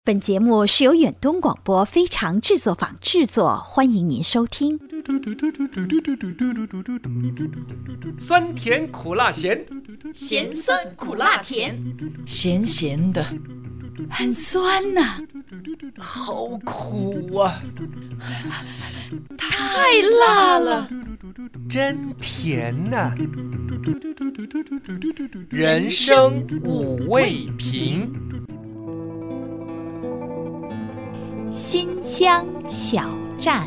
本节目是由远东广播非常制作坊制作，欢迎您收听。 酸甜苦辣咸， 咸酸苦辣甜， 咸咸的， 很酸呐、 好苦啊！ 太辣了， 真甜呐、人生五味瓶， 新乡小站。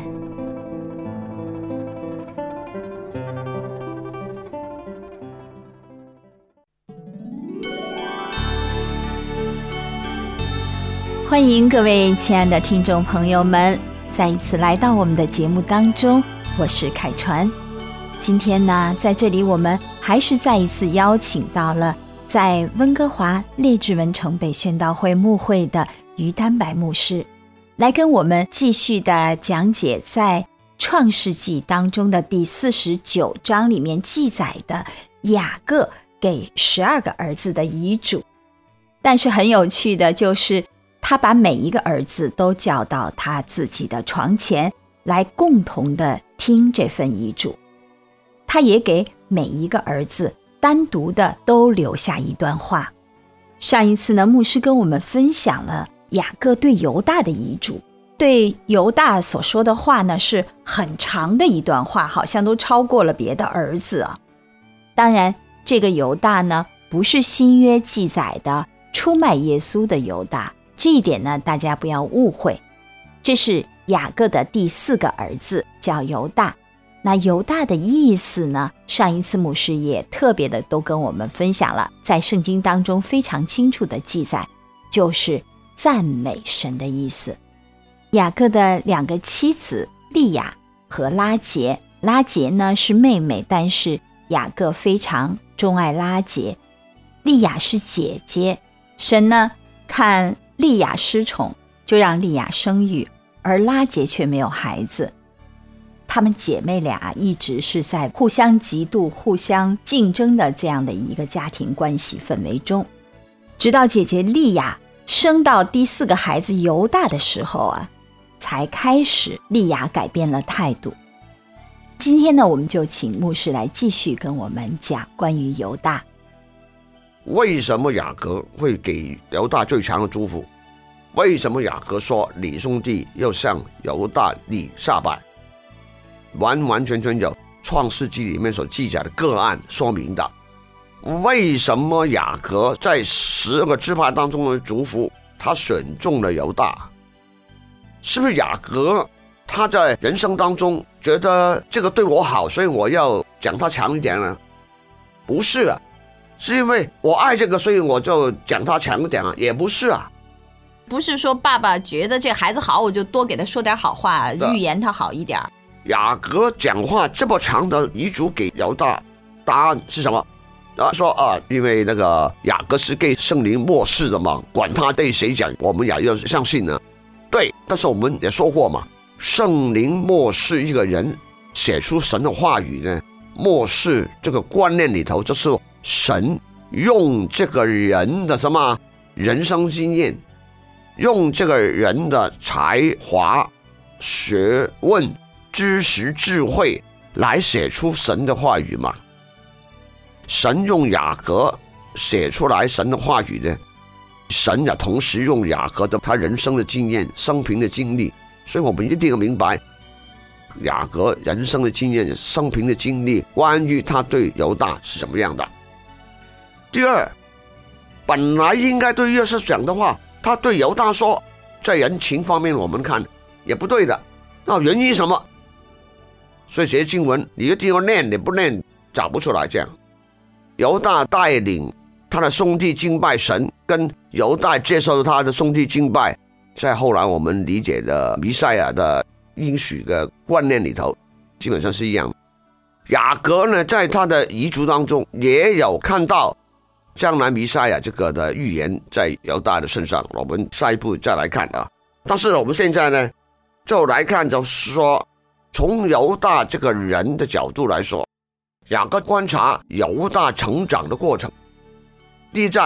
欢迎各位亲爱的听众朋友们再一次来到我们的节目当中，我是凯传。今天呢，在这里我们还是再一次邀请到了在温哥华列治文城北宣道会牧会的于丹白牧师，来跟我们继续的讲解在创世纪当中的第49章里面记载的雅各给12个儿子的遗嘱。但是很有趣的就是他把每一个儿子都叫到他自己的床前来共同的听这份遗嘱。他也给每一个儿子单独的都留下一段话。上一次呢，牧师跟我们分享了雅各对犹大的遗嘱，对犹大所说的话呢是很长的一段话，好像都超过了别的儿子啊。当然这个犹大呢不是新约记载的出卖耶稣的犹大，这一点呢大家不要误会。这是雅各的第4个儿子叫犹大。那犹大的意思呢，上一次牧师也特别的都跟我们分享了，在圣经当中非常清楚的记载，就是赞美神的意思。雅各的2个妻子利亚和拉结，拉结呢是妹妹，但是雅各非常钟爱拉结。利亚是姐姐，神呢看利亚失宠，就让利亚生育，而拉结却没有孩子。她们姐妹俩一直是在互相嫉妒、互相竞争的这样的一个家庭关系氛围中，直到姐姐利亚生到第4个孩子犹大的时候啊，才开始利亚改变了态度。今天呢，我们就请牧师来继续跟我们讲关于犹大。 为什么雅各会给犹大最强的祝福？为什么雅各说你兄弟要向犹大立下拜？完完全全有创世纪里面所记载的个案说明的。为什么雅各在12个支派当中的祝福他选中了犹大？是不是雅各他在人生当中觉得这个对我好，所以我要讲他强一点呢？不是啊，是因为我爱这个，所以我就讲他强一点啊？也不是啊。 不是说爸爸觉得这孩子好，我就多给他说点好话，预言他好一点。 雅各讲话这么长的遗嘱给犹大，答案是什么？说因为那个雅各是给圣灵默示的嘛，管他对谁讲，我们也要相信呢。对，但是我们也说过嘛，圣灵默示一个人写出神的话语呢，默示这个观念里头，就是神用这个人的什么人生经验，用这个人的才华、学问、知识、智慧来写出神的话语嘛。神用雅各写出来神的话语呢，神也同时用雅各的他人生的经验、生平的经历，所以我们一定要明白雅各人生的经验、生平的经历，关于他对犹大是怎么样的。第二，本来应该对约瑟讲的话，他对犹大说，在人情方面我们看也不对的。那原因什么？所以这些经文你一定要念，你不念找不出来。这样犹大带领他的兄弟敬拜神，跟犹大接受他的兄弟敬拜，在后来我们理解的弥赛亚的应许的观念里头基本上是一样。雅各呢，在他的遗嘱当中也有看到将来弥赛亚这个的预言在犹大的身上，我们下一步再来看啊。但是我们现在呢就来看，就是说从犹大这个人的角度来说，雅各观察犹大成长的过程。第一站，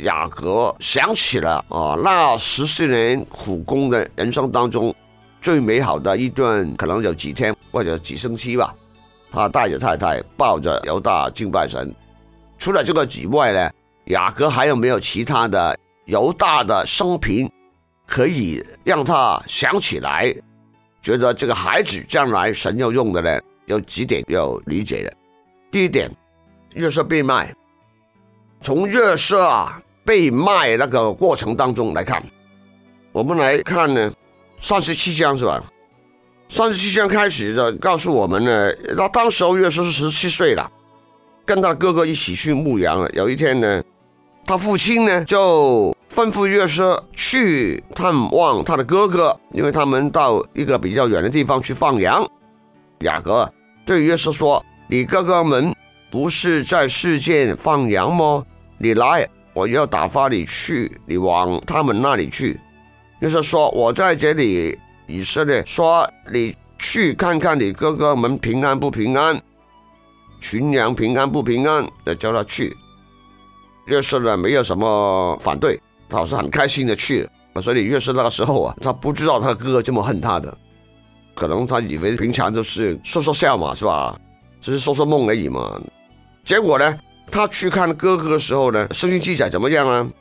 雅各想起了那14年苦工的人生当中最美好的一段，可能有几天或者几星期吧，他带着太太抱着犹大敬拜神。除了这个以外呢，雅各还有没有其他的犹大的生平可以让他想起来，觉得这个孩子将来神要用的呢？有几点要理解的。第一点，约瑟被卖，从约瑟被卖那个过程当中来看，我们来看呢37章是吧？37章开始的告诉我们呢，那当时约瑟是17岁了，跟他哥哥一起去牧羊了。有一天呢，他父亲呢就吩咐约瑟去探望他的哥哥，因为他们到一个比较远的地方去放羊。雅各对约瑟说：“你哥哥们不是在世界放羊吗？你来，我要打发你去，你往他们那里去。”约瑟说：“我在这里。”以色列说：“你去看看你哥哥们平安不平安，群羊平安不平安，叫他去。”约瑟呢没有什么反对，他好像很开心的去了。所以约瑟那个时候他不知道他哥哥这么恨他的，可能他以为平常就是说说笑嘛，是吧？只是说说梦而已嘛。结果呢，他去看哥哥的时候呢，圣经记载怎么样呢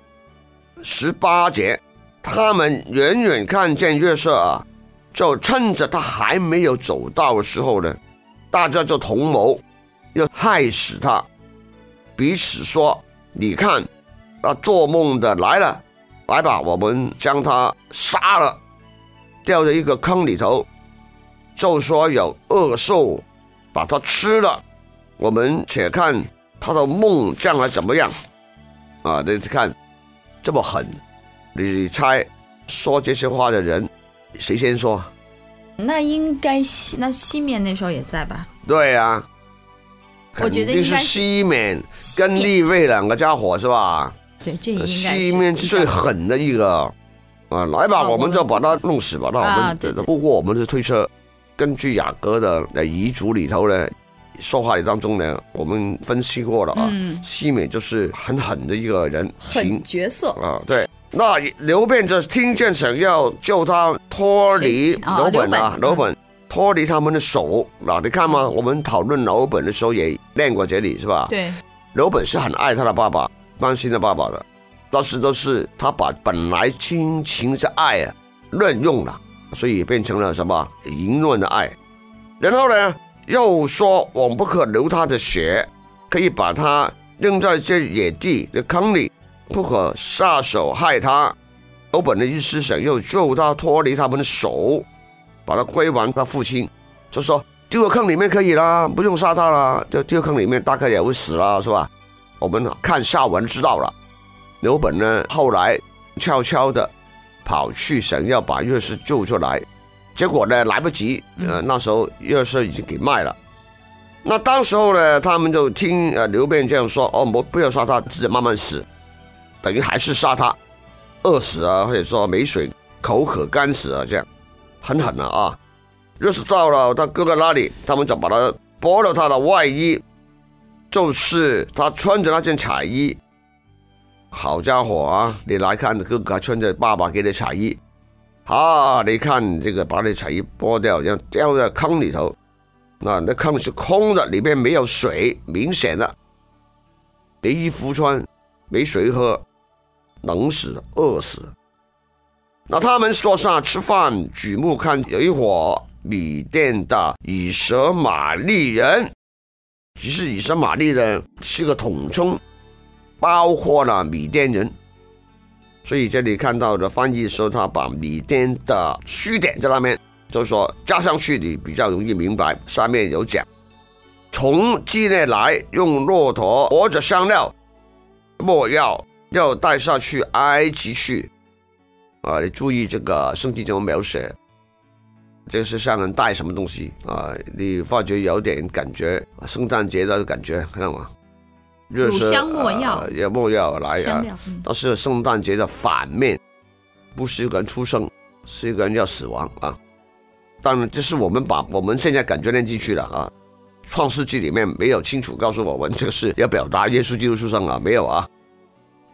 ？18节，他们远远看见约瑟就趁着他还没有走到的时候呢，大家就同谋要害死他，彼此说：“你看，做梦的来了，来吧，我们将他杀了，掉在一个坑里头，就说有恶兽把他吃了，我们且看他的梦将来怎么样。”你看这么狠，你猜说这些话的人谁先说？ 那应该那西面那时候也在吧？ 对啊， 我觉得应该是西面跟利未两个家伙是吧？ 对，这应该是西面是最狠的一个来吧，我们就把他弄死吧。 对， 不过我们是推测，根据雅各的遗嘱里头呢，说话里当中呢，我们分析过了西面就是很狠的一个人， 狠角色对。那刘辩就听见想要救他脱离楼本脱离他们的手。你看嘛，我们讨论楼本的时候也练过这里是吧？ 对， 楼本是很爱他的爸爸，关心的爸爸的，但是都是他把本来亲情的爱乱用了，所以变成了什么淫乱的爱。然后呢，又说我们不可流他的血，可以把他扔在这野地的坑里，不可下手害他。楼本的意思想要救他脱离他们的手，把他归还他父亲，就说丢个坑里面可以啦，不用杀他啦，就丢坑里面大概也会死啦，是吧？我们看下文知道了。楼本呢后来悄悄的跑去想要把约瑟救出来，结果呢来不及，那时候约瑟已经给卖了。那当时候呢，他们就听刘辩这样说，不要杀他，自己慢慢死，等于还是杀他，饿死或者说没水口渴干死这样很狠了约瑟到了他哥哥那里，他们就把他剥了他的外衣，就是他穿着那件彩衣。好家伙你来看哥哥还穿着爸爸给的彩衣你看这个把那彩衣剥掉，然后掉在坑里头，那坑是空的，里面没有水，明显的没衣服穿，没水喝，冷死饿死。那他们坐下吃饭，举目看有一伙米甸的以实玛利人。其实以实玛利人是个统称，包括了米甸人，所以这里看到的翻译的时候，他把米甸的虚点在那边，就是说加上去你比较容易明白。上面有讲，从基列来，用骆驼裹着香料、没药，要带下去埃及去。你注意这个圣经怎么描写，这是像人带什么东西你发觉有点感觉圣诞节的感觉，看到吗？ 乳香没药， 也没药来香料但是圣诞节的反面，不是一个人出生，是一个人要死亡当然这是我们把我们现在感觉念进去了创世纪里面没有清楚告诉我们这个是要表达耶稣基督出生没有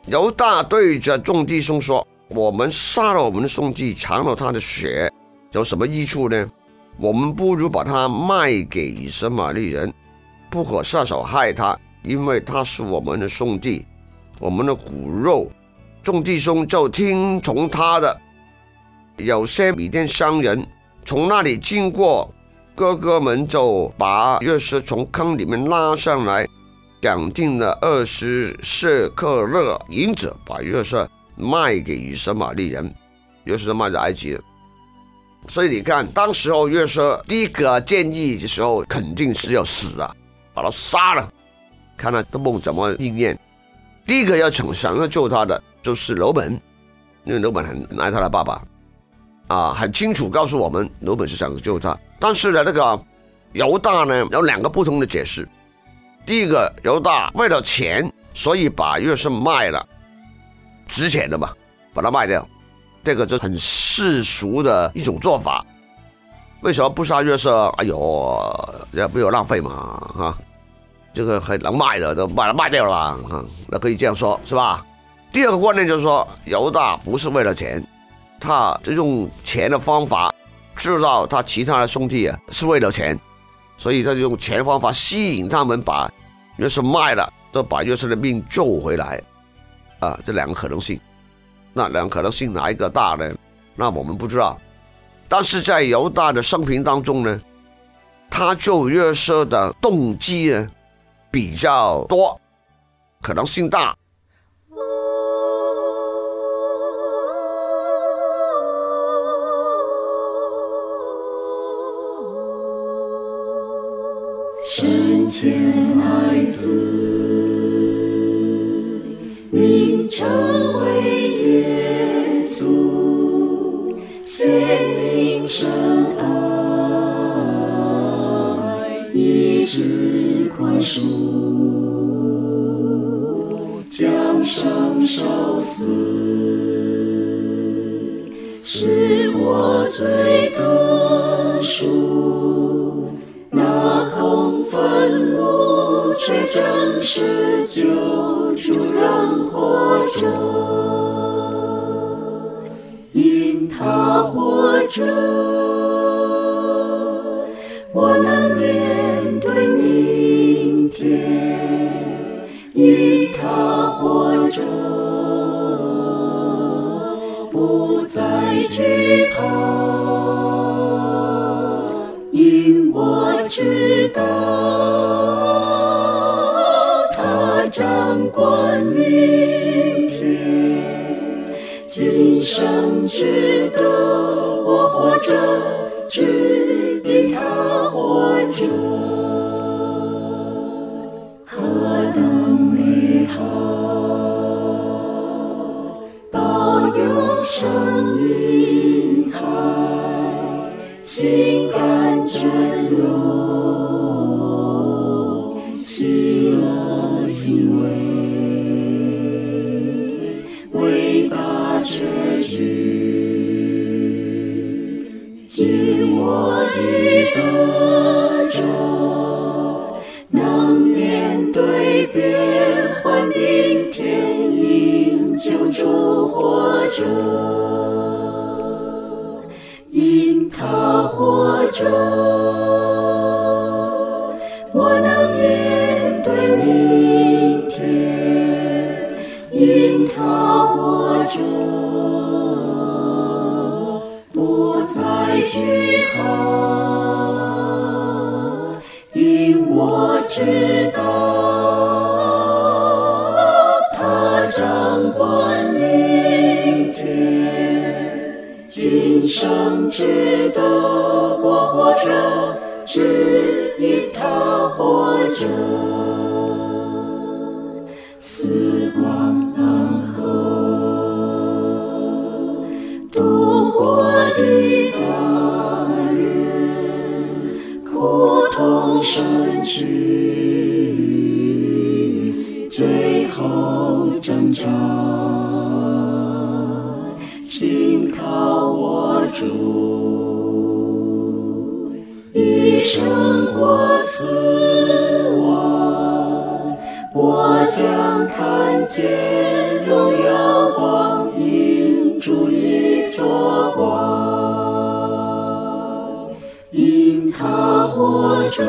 犹大对着众弟兄说：我们杀了我们的兄弟，尝了他的血，有什么益处呢？我们不如把他卖给以实玛利人，不可下手害他，因为他是我们的兄弟，我们的骨肉。众弟兄就听从他的。有些米甸商人从那里经过，哥哥们就把约瑟从坑里面拉上来，讲定了20舍客勒银子，把约瑟卖给以实玛利人，约瑟卖到埃及了。所以你看，当时候约瑟第一个建议的时候，肯定是要死啊，把他杀了，看他的梦怎么应验。第一个想要救他的就是楼本，因为楼本很爱他的爸爸啊，很清楚告诉我们楼本是想救他。但是呢，那个犹大呢有2个不同的解释。第一个，犹大为了钱，所以把约瑟卖了，值钱的嘛，把他卖掉。这个就很世俗的一种做法。为什么不杀约瑟？哎呦，也不有浪费嘛，这个很能卖的都把它卖掉了吧，那可以这样说，是吧？第二个观念就是说，犹大不是为了钱，他就用钱的方法知道他其他的兄弟是为了钱，所以他就用钱的方法吸引他们把约瑟卖了，就把约瑟的命救回来啊。这2个可能性，那2个可能性哪一个大呢？那我们不知道。但是在犹大的生平当中呢，他救约瑟的动机呢比较多，可能性大。 生前爱子，名称为耶稣，显明神爱，医治宽恕，将生受死，使我罪得赎。那空坟墓却正是救主仍活着，因他活着，我能面对明天，因他活着，不再惧怕，因我知道他掌管明天，今生值得我活着，只因他活着，何等美好，保佑生命海，心甘尊荣，喜乐欣慰，伟大确据，今我已得着，能面对变幻明天，因救主活着，因他活着，我能面对明天，因他活着，不再惧怕，因我知道他掌管明天，今生值得我活着，只因他活着，死光狼后度过的那日，苦痛身躯，最后挣扎，心靠我主，已胜过死亡，我将看见荣耀光，因主已作王，因他活着，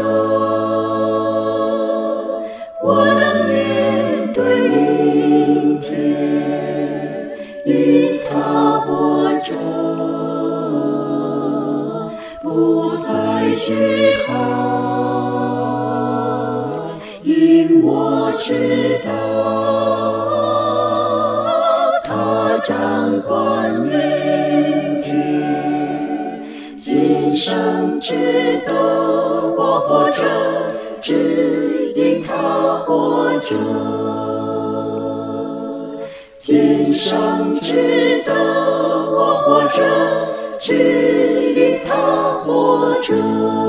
我能面对明天，因他活着，不再惧怕，因我知道他掌管明天，今生值得我活着，只因他活着，今生值得我活着，只因他活着。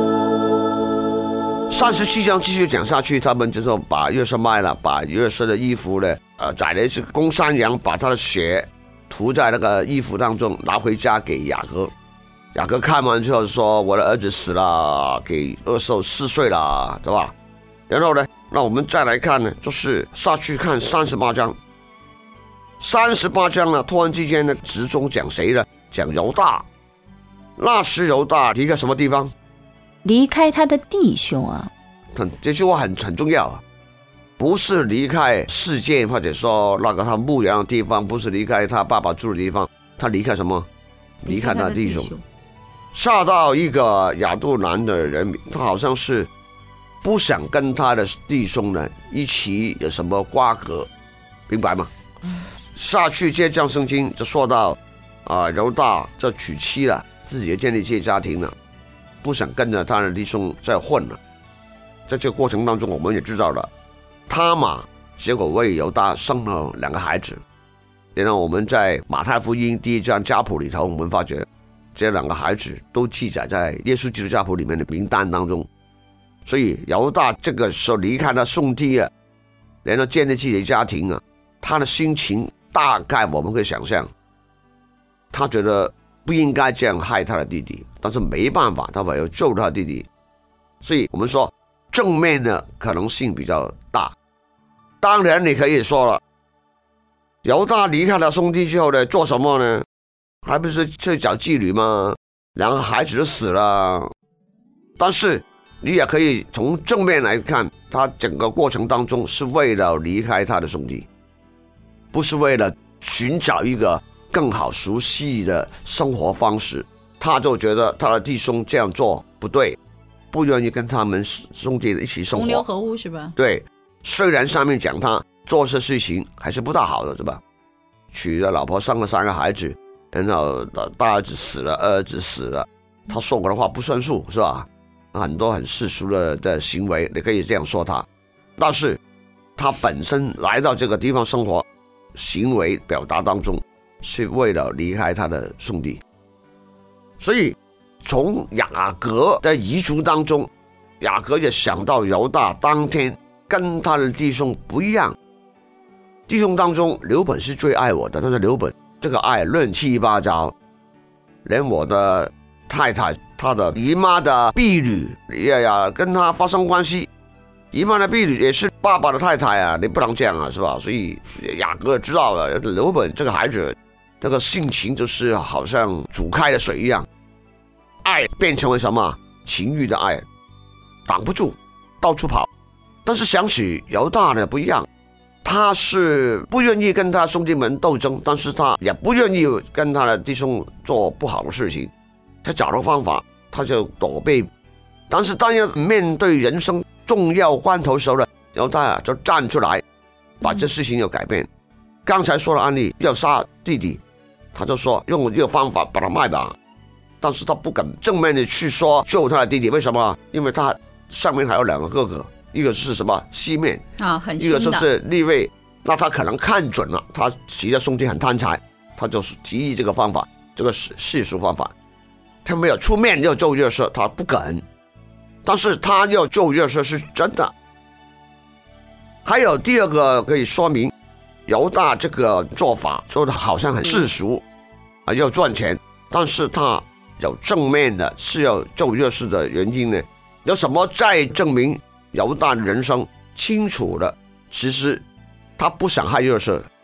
37章继续讲下去，他们就是把约瑟卖了，把约瑟的衣服呢，宰了一只公山羊，把他的血涂在那个衣服当中，拿回家给雅各。雅各看完之后说：“我的儿子死了，给恶兽撕碎了，对吧？”然后呢，那我们再来看呢，就是下去看38章。38章呢，突然之间呢，集中讲谁呢？讲犹大。那时犹大离开什么地方？ 离开他的弟兄啊， 这句话很重要啊，不是离开世界，或者说那个他牧羊的地方，不是离开他爸爸住的地方，他离开什么？离开他的弟兄，下到一个亚杜兰的人民，他好像是不想跟他的弟兄呢一起有什么瓜葛，明白吗？下去接这样圣经就说到犹大这娶妻了，自己也建立自己家庭了，不想跟着他的弟兄再混了。在这个过程当中，我们也知道了，他玛结果为犹大生了2个孩子。然后我们在马太福音第1章家谱里头，我们发觉这2个孩子都记载在耶稣基督家谱里面的名单当中。所以犹大这个时候离开他兄弟啊，然后建立自己的家庭啊，他的心情大概我们可以想象，他觉得不应该这样害他的弟弟，但是没办法，他唯有救他的弟弟。所以我们说正面的可能性比较大。当然你可以说了，犹大离开了兄弟之后呢，做什么呢？还不是去找妓女吗？2个孩子都死了。但是你也可以从正面来看，他整个过程当中是为了离开他的兄弟，不是为了寻找一个更好熟悉的生活方式。他就觉得他的弟兄这样做不对，不愿意跟他们兄弟一起生活， 同流合污是吧？ 对，虽然上面讲他做这事情还是不大好的，是吧？娶了老婆，生了3个孩子，然后大儿子死了，二儿子死了，他说过的话不算数，是吧？很多很世俗的行为，你可以这样说他。但是他本身来到这个地方生活，行为表达当中是为了离开他的兄弟。所以从雅各的遗嘱当中，雅各也想到犹大当天跟他的弟兄不一样。弟兄当中刘本是最爱我的，但是刘本这个爱乱七八糟，连我的太太他的姨妈的婢女也跟他发生关系，姨妈的婢女也是爸爸的太太啊，你不能这样啊，是吧？所以雅各知道了刘本这个孩子这个性情就是好像煮开的水一样，爱变成为什么？情欲的爱，挡不住，到处跑。但是想起犹大呢不一样，他是不愿意跟他兄弟们斗争，但是他也不愿意跟他的弟兄做不好的事情，他找到方法，他就躲避。但是当要面对人生重要关头时候呢，犹大就站出来，把这事情有改变。刚才说的案例要杀弟弟，他就说用这个方法把他卖吧，但是他不敢正面的去说救他的弟弟。为什么？因为他上面还有2个哥哥，一个是什么西面啊，很一个就是利未。那他可能看准了他其他兄弟很贪财，他就提议这个方法，这个世俗方法。他没有出面要救约瑟，他不敢，但是他要救约瑟是真的。还有第2个可以说明犹大这个做法做的好像很世俗啊，要赚钱，但是他有正面的是要救约瑟的原因呢？有什么再证明犹大的人生清楚了？其实他不想害约瑟，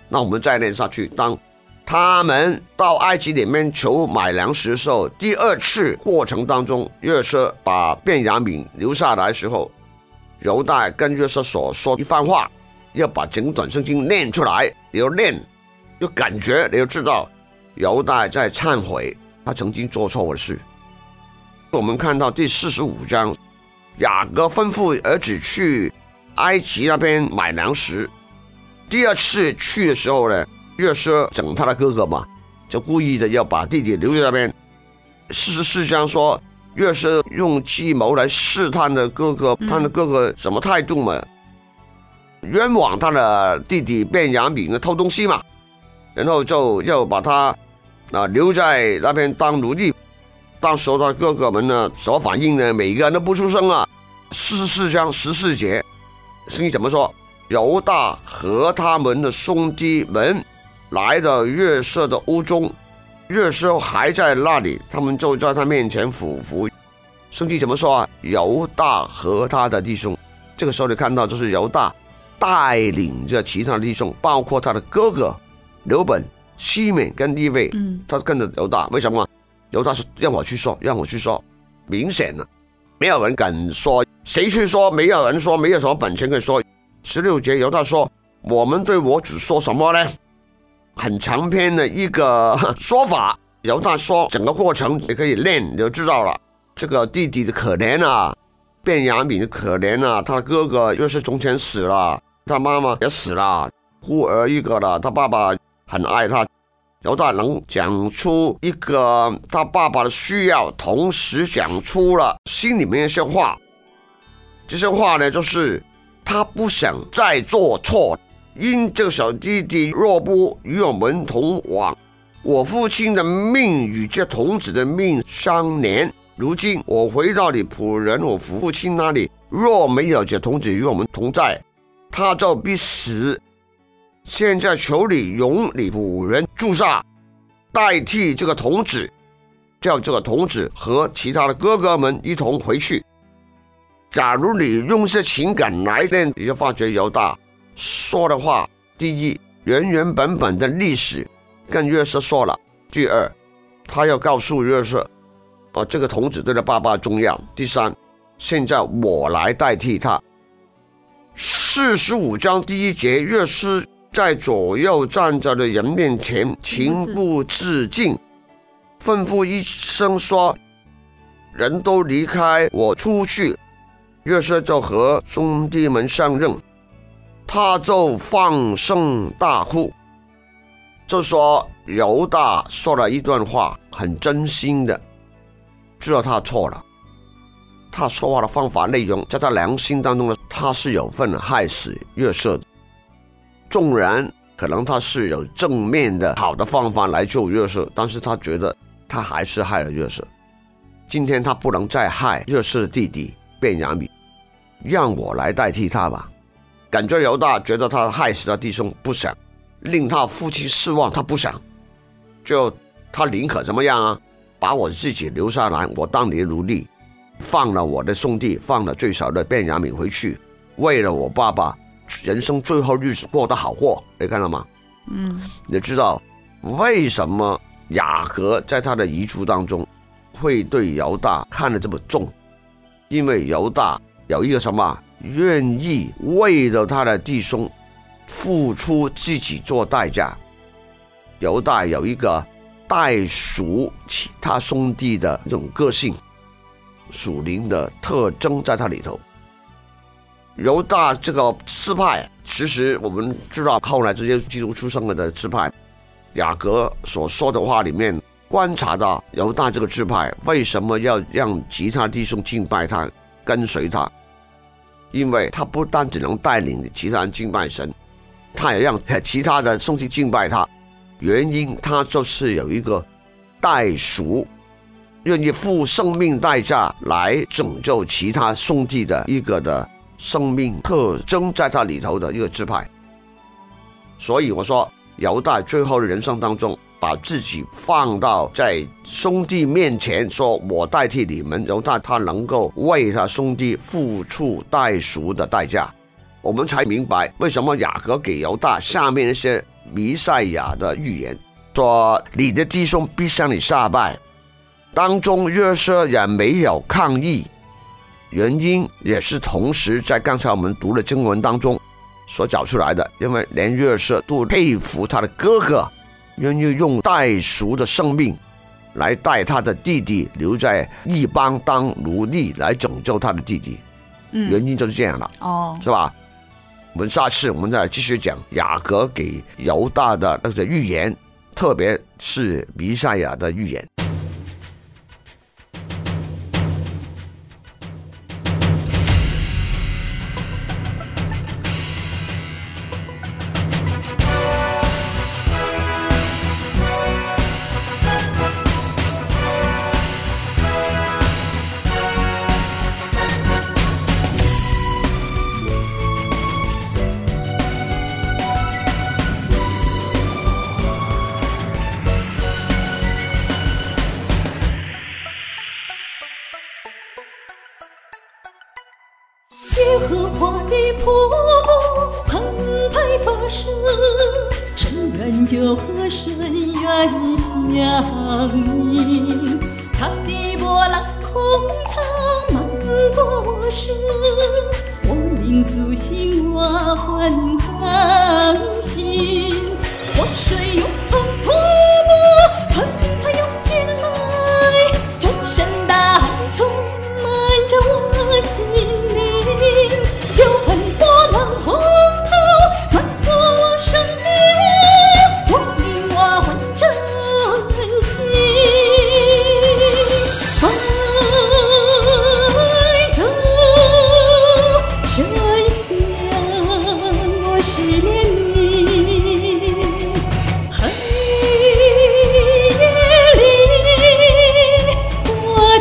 那我们再念下去，当他们到埃及里面求买粮食的时候，第二次过程当中，约瑟把便雅悯留下来的时候，犹大跟约瑟所说一番话，要把整段圣经念出来，你要念，有感觉，你要知道犹大在忏悔他曾经做错的事。我们看到第45章，雅各吩咐儿子去埃及那边买粮食。第二次去的时候呢，约瑟整他的哥哥嘛，就故意的要把弟弟留在那边。44章说，约瑟用计谋来试探的哥哥，他的哥哥什么态度嘛？冤枉他的弟弟便雅悯偷东西嘛，然后就要把他留在那边当奴隶。当时候他哥哥们呢，什么反应呢？每个人都不出声啊。44章14节，圣经怎么说？犹大和他们的兄弟们来到约瑟的屋中，约瑟还在那里，他们就在他面前俯伏。圣经怎么说啊？犹大和他的弟兄，这个时候你看到就是犹大带领着其他的弟兄，包括他的哥哥刘本、西缅跟利未，他跟着犹大。为什么？犹大说让我去说，让我去说。明显了，没有人敢说，谁去说？没有人说，没有什么本钱可以说。16节犹大说，我们对我主说什么呢？很长篇的一个说法。犹大说整个过程你可以练，你就知道了。这个弟弟的可怜啊，便雅悯的可怜啊，他的哥哥又是从前死了，他妈妈也死了，孤儿一个了，他爸爸很爱他。犹大能讲出一个他爸爸的需要，同时讲出了心里面一些话。这些话呢，就是他不想再做错，因这个小弟弟若不与我们同往，我父亲的命与这童子的命相连。如今我回到你仆人我父亲那里，若没有这童子与我们同在，他就必死。现在求你容你仆人住下，代替这个童子，叫这个童子和其他的哥哥们一同回去。假如你用些情感来练，你就发觉犹大说的话，第一，原本的历史跟约瑟说了；第二，他要告诉约瑟，这个童子对他爸爸重要；第三，现在我来代替他。45章第1节，约瑟在左右站着的人面前情不自禁，吩咐一声说，人都离开我出去。约瑟就和兄弟们相认，他就放声大哭。就说犹大说了一段话，很真心的知道他错了，他说话的方法内容在他良心当中呢，他是有份害死约瑟的。纵然可能他是有正面的好的方法来救约瑟，但是他觉得他还是害了约瑟。今天他不能再害约瑟的弟弟便雅悯，让我来代替他吧。感觉犹大觉得他害死他弟兄，不想令他父亲失望，他不想，就他宁可怎么样啊？把我自己留下来，我当你的奴隶，放了我的兄弟，放了最小的便雅悯回去，为了我爸爸人生最后日子过得好过。你看到吗？你知道为什么雅各在他的遗嘱当中会对犹大看得这么重？因为犹大有一个什么，愿意为了他的弟兄付出自己做代价。犹大有一个代赎其他兄弟的这种个性，属灵的特征在他里头。犹大这个支派，其实我们知道后来这些基督出生了的支派，雅各所说的话里面观察到犹大这个支派为什么要让其他弟兄敬拜他跟随他，因为他不单只能带领其他人敬拜神，他也让其他的兄弟敬拜他。原因他就是有一个代赎，愿意付生命代价来拯救其他兄弟的一个的生命特征在他里头的一个支派。所以我说犹大最后的人生当中，把自己放到在兄弟面前，说我代替你们。犹大他能够为他兄弟付出代赎的代价，我们才明白为什么雅各给犹大下面一些弥赛亚的预言，说你的弟兄必向你下拜。当中约瑟也没有抗议，原因也是同时在刚才我们读的经文当中所找出来的，因为连约瑟都佩服他的哥哥愿意用代赎的生命来带他的弟弟留在异邦当奴隶，来拯救他的弟弟。原因就是这样了，是吧？我们下次我们再继续讲雅各给犹大的那个预言，特别是弥赛亚的预言。 耶和华的瀑布澎湃发射，深渊就和深渊相应，它的波浪洪涛漫过我身，我灵苏醒，我魂更新，活水涌从瀑布澎湃涌进来，真神大海充满着我心灵，就很波浪洪涛漫过我生命，我灵我魂真心，怀着深香我失恋你，黑夜里我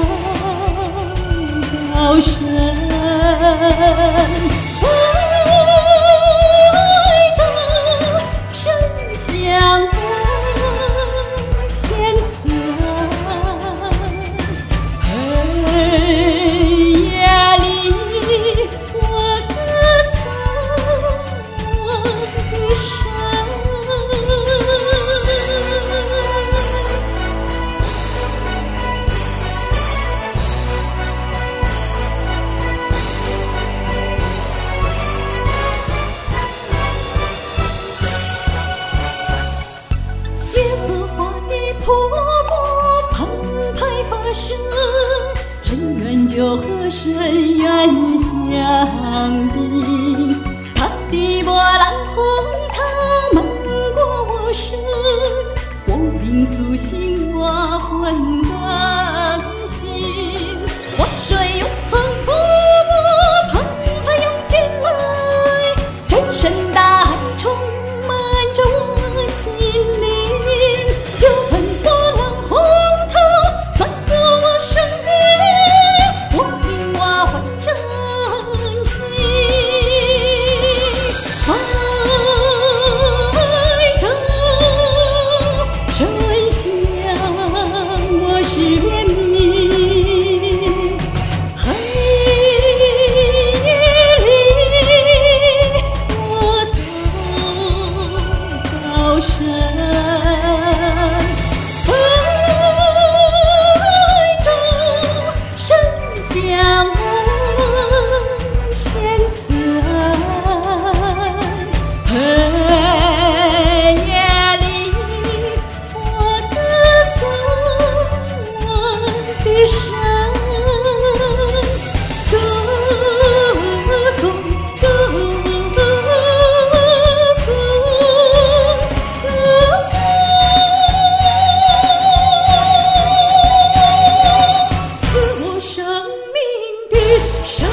祷告神，怀着深香我献词，黑夜里我歌颂我的神。耶和华的瀑布澎湃发射，深渊就和深渊相应，它的波浪洪涛漫过我身，我灵苏醒，我魂更新，活水涌从瀑布澎湃涌进来，真神大海充满着我心灵，就很波浪洪涛漫过我生命，我灵我魂真心，怀着深香我是怜悯，黑夜里我祷告神，怀着深香我献词，黑夜里我歌颂我的神，歌颂赐我生命的神。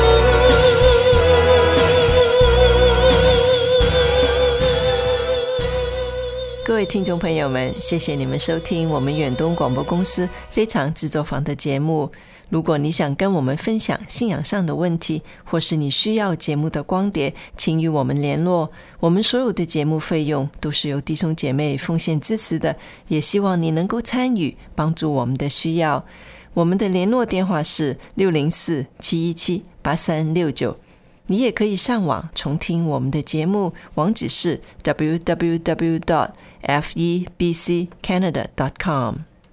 各位听众朋友们，谢谢你们收听我们远东广播公司非常制作坊的节目。如果你想跟我们分享信仰上的问题，或是你需要节目的光碟，请与我们联络。我们所有的节目费用都是由弟兄姐妹奉献支持的，也希望你能够参与，帮助我们的需要。我们的联络电话是604-717-8369。 你也可以上网重听我们的节目，网址是 www.febccanada.com。